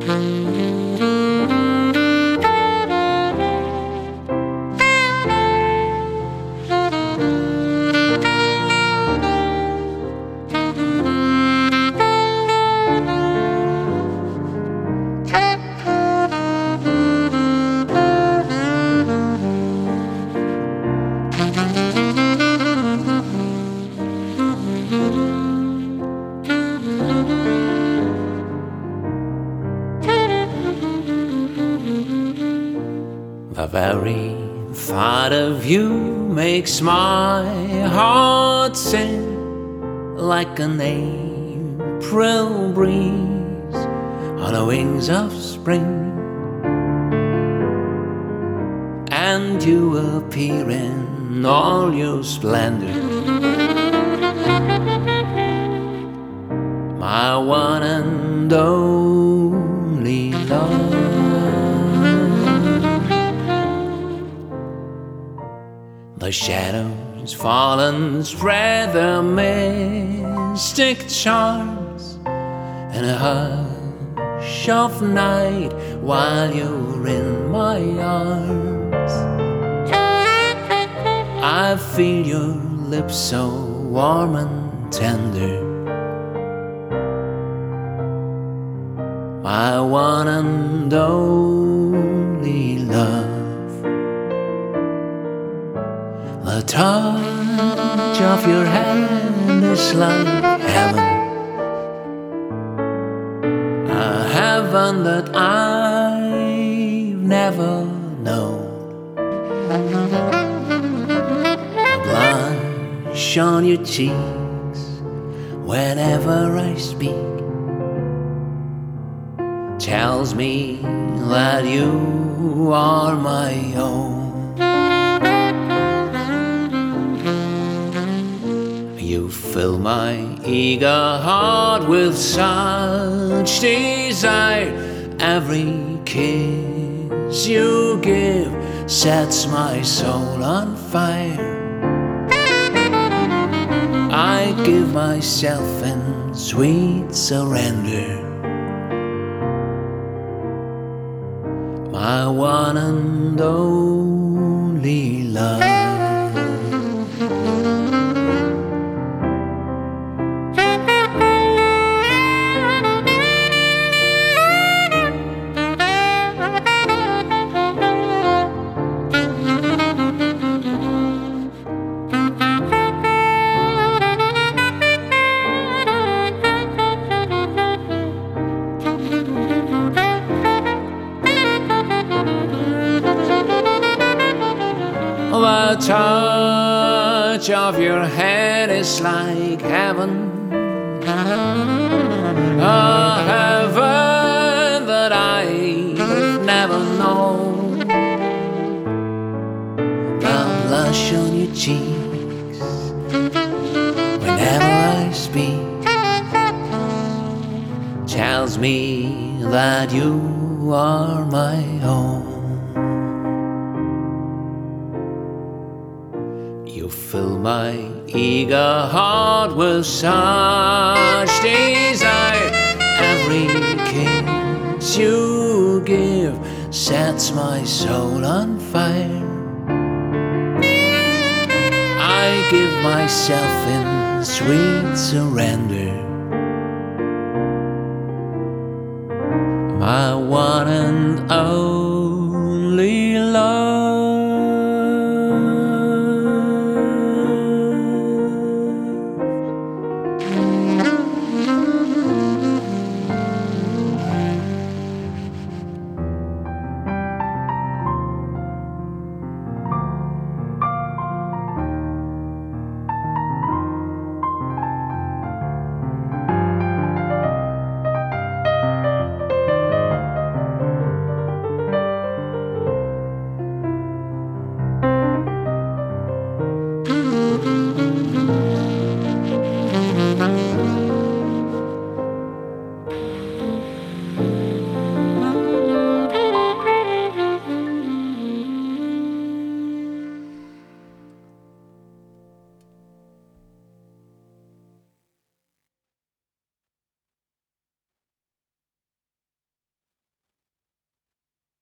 The very thought of you makes my heart sing like an April breeze on the wings of spring. And you appear in all your splendor, my one and only love. The shadows fall and spread their mystic charms in a hush of night while you're in my arms. I feel your lips so warm and tender, my one and only love. The touch of your hand is like heaven, a heaven that I've never known. The blush on your cheeks whenever I speak tells me that you are my own. You fill my eager heart with such desire. Every kiss you give sets my soul on fire. I give myself in sweet surrender, my one and only love. The touch of your hand is like heaven, a heaven that I've never known. The blush on your cheeks whenever I speak tells me that you are my own. You fill my eager heart with such desire. Every kiss you give sets my soul on fire. I give myself in sweet surrender, my one and only